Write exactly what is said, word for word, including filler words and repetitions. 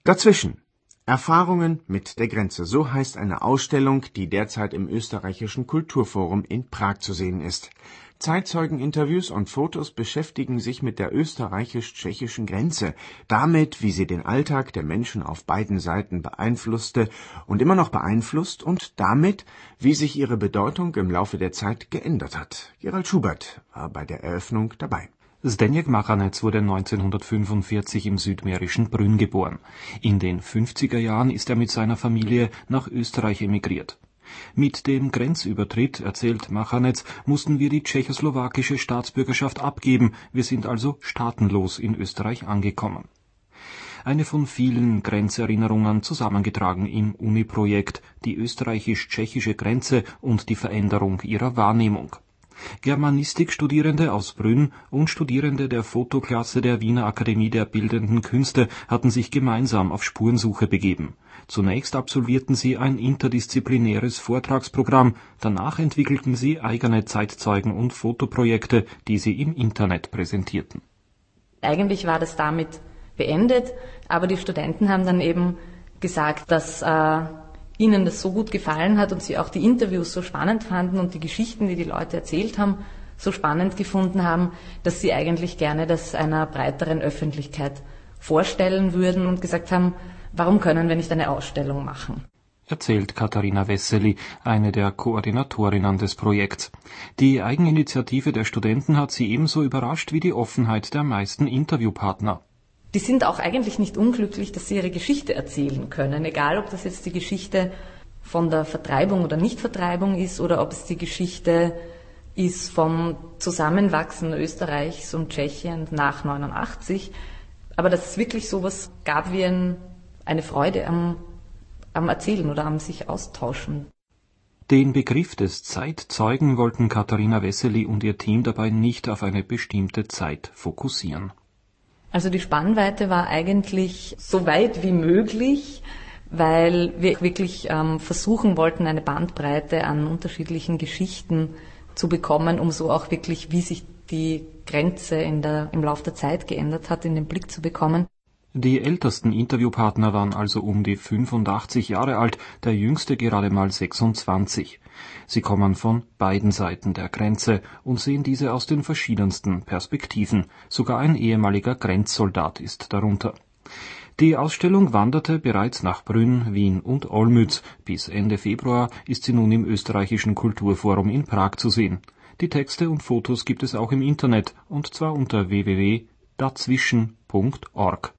Dazwischen. Erfahrungen mit der Grenze. So heißt eine Ausstellung, die derzeit im Österreichischen Kulturforum in Prag zu sehen ist. Zeitzeugeninterviews und Fotos beschäftigen sich mit der österreichisch-tschechischen Grenze, damit, wie sie den Alltag der Menschen auf beiden Seiten beeinflusste und immer noch beeinflusst, und damit, wie sich ihre Bedeutung im Laufe der Zeit geändert hat. Gerald Schubert war bei der Eröffnung dabei. Zdeněk Machanec wurde neunzehnhundertfünfundvierzig im südmährischen Brünn geboren. In den fünfziger Jahren ist er mit seiner Familie nach Österreich emigriert. Mit dem Grenzübertritt, erzählt Machanec, mussten wir die tschechoslowakische Staatsbürgerschaft abgeben, wir sind also staatenlos in Österreich angekommen. Eine von vielen Grenzerinnerungen zusammengetragen im Uni-Projekt Die österreichisch-tschechische Grenze und die Veränderung ihrer Wahrnehmung. Germanistikstudierende aus Brünn und Studierende der Fotoklasse der Wiener Akademie der Bildenden Künste hatten sich gemeinsam auf Spurensuche begeben. Zunächst absolvierten sie ein interdisziplinäres Vortragsprogramm, danach entwickelten sie eigene Zeitzeugen- und Fotoprojekte, die sie im Internet präsentierten. Eigentlich war das damit beendet, aber die Studenten haben dann eben gesagt, dass äh, ihnen das so gut gefallen hat und sie auch die Interviews so spannend fanden und die Geschichten, die die Leute erzählt haben, so spannend gefunden haben, dass sie eigentlich gerne das einer breiteren Öffentlichkeit vorstellen würden und gesagt haben, warum können wir nicht eine Ausstellung machen? Erzählt Katharina Wessely, eine der Koordinatorinnen des Projekts. Die Eigeninitiative der Studenten hat sie ebenso überrascht wie die Offenheit der meisten Interviewpartner. Die sind auch eigentlich nicht unglücklich, dass sie ihre Geschichte erzählen können, egal ob das jetzt die Geschichte von der Vertreibung oder Nichtvertreibung ist oder ob es die Geschichte ist vom Zusammenwachsen Österreichs und Tschechiens nach neunundachtzig. Aber dass es wirklich sowas gab wie ein, eine Freude am, am Erzählen oder am sich austauschen. Den Begriff des Zeitzeugen wollten Katharina Wessely und ihr Team dabei nicht auf eine bestimmte Zeit fokussieren. Also die Spannweite war eigentlich so weit wie möglich, weil wir wirklich ähm, versuchen wollten, eine Bandbreite an unterschiedlichen Geschichten zu bekommen, um so auch wirklich, wie sich die Grenze in der, im Laufe der Zeit geändert hat, in den Blick zu bekommen. Die ältesten Interviewpartner waren also um die fünfundachtzig Jahre alt, der jüngste gerade mal sechsundzwanzig. Sie kommen von beiden Seiten der Grenze und sehen diese aus den verschiedensten Perspektiven. Sogar ein ehemaliger Grenzsoldat ist darunter. Die Ausstellung wanderte bereits nach Brünn, Wien und Olmütz. Bis Ende Februar ist sie nun im Österreichischen Kulturforum in Prag zu sehen. Die Texte und Fotos gibt es auch im Internet, und zwar unter w w w punkt dazwischen punkt org.